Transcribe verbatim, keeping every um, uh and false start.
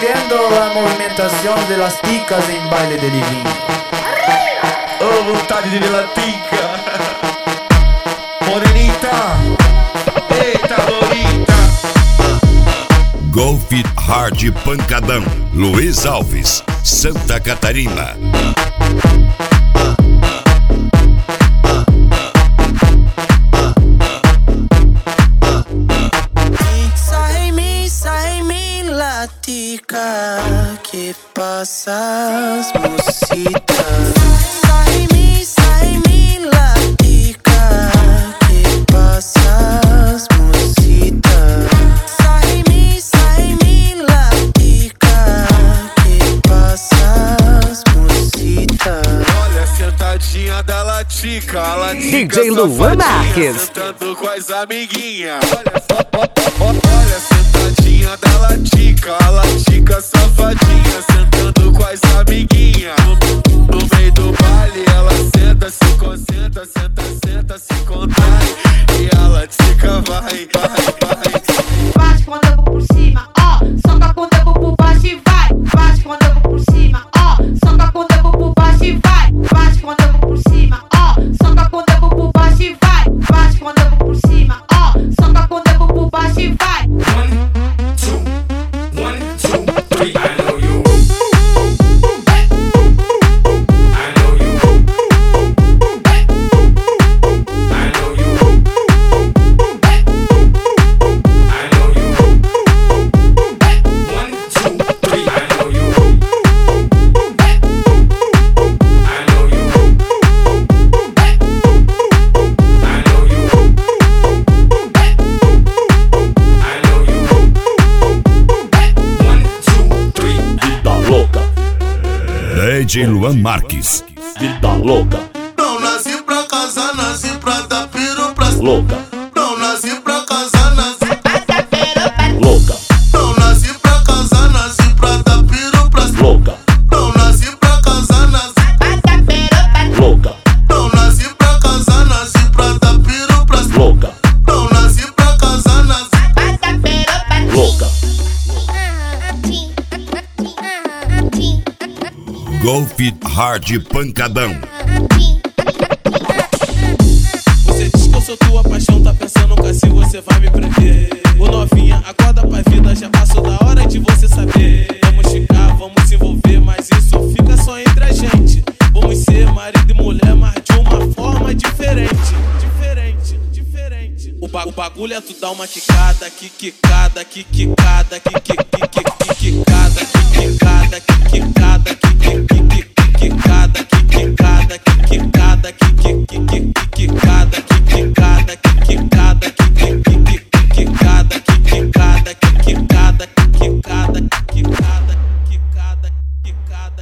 viendo la movimentación de las ticas en baile de living. Oh, vontade de ver a tica. Morenita, eita Lorita. Golf Hard Pancadão, Luiz Alves, Santa Catarina. Que pasas, mocita. Sai mi, sai mi, la tica. Que pasas, mocita. Sai mi, sai mi, la tica. Que pasas, mocita. Olha a sentadinha da latica, a latica D J Luan Marques sentando com as amiguinhas. Olha, olha a sentadinha da latica, a latica safadinha sentando com as amiguinhas. No, no meio do baile ela senta, se concentra, senta, senta, se contrai. E a latica vai, vai, vai. Bate quando eu vou por cima, ó. Soca quando eu vou por baixo e vai. Bate quando eu vou por cima, ó. Soca quando eu vou por baixo e vai. Bate quando eu vou por cima, ó. Soca quando eu vou por baixo e vai. Bate quando eu vou por cima, ó. Soca quando eu vou por baixo e vai. One, two, one, two, three. I know you. I know you. I know you. I know you. One, two, three. I know you. I know you. I know you. I know you. One, two, three. Vida louca, D J Luan Marques. vida louca, Não nasci pra casar, nasci pra dar piro pra louca, Não nasci pra casar, nasci louca, Não nasci pra casar, nasci pra dar piro pra louca, Não nasci pra casar, nasci louca, Não nasci pra casar, nasci pra dar piro pra louca, Não nasci pra casar, nasci louca. Golf Hard Pancadão. Você diz que eu sou tua paixão, tá pensando que assim você vai me prender. Ô novinha, acorda pra vida, já passou da hora de você saber. Vamos ficar, vamos se envolver, mas isso fica só entre a gente. Vamos ser marido e mulher, mas de uma forma diferente. Diferente, diferente. O, ba o bagulho é tu dar uma quicada, que quicada, que quicada, que que que que quicada.